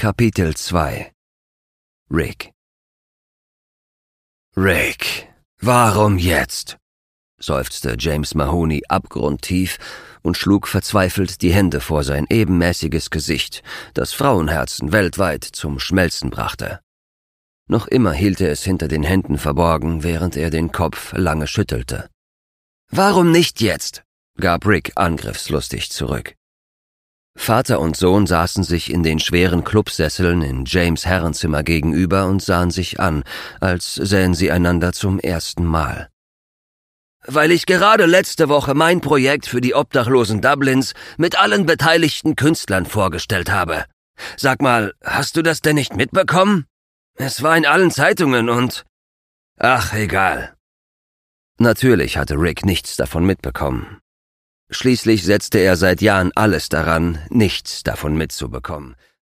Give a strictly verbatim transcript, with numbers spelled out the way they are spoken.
Kapitel zwei. Rick. »Rick, warum jetzt?« seufzte James Mahoney abgrundtief und schlug verzweifelt die Hände vor sein ebenmäßiges Gesicht, das Frauenherzen weltweit zum Schmelzen brachte. Noch immer hielt er es hinter den Händen verborgen, während er den Kopf lange schüttelte. »Warum nicht jetzt?« gab Rick angriffslustig zurück. Vater und Sohn saßen sich in den schweren Clubsesseln in James' Herrenzimmer gegenüber und sahen sich an, als sähen sie einander zum ersten Mal. »Weil ich gerade letzte Woche mein Projekt für die Obdachlosen Dublins mit allen beteiligten Künstlern vorgestellt habe. Sag mal, hast du das denn nicht mitbekommen? Es war in allen Zeitungen und... Ach, egal.« Natürlich hatte Rick nichts davon mitbekommen. Schließlich setzte er seit Jahren alles daran, nichts davon mitzubekommen.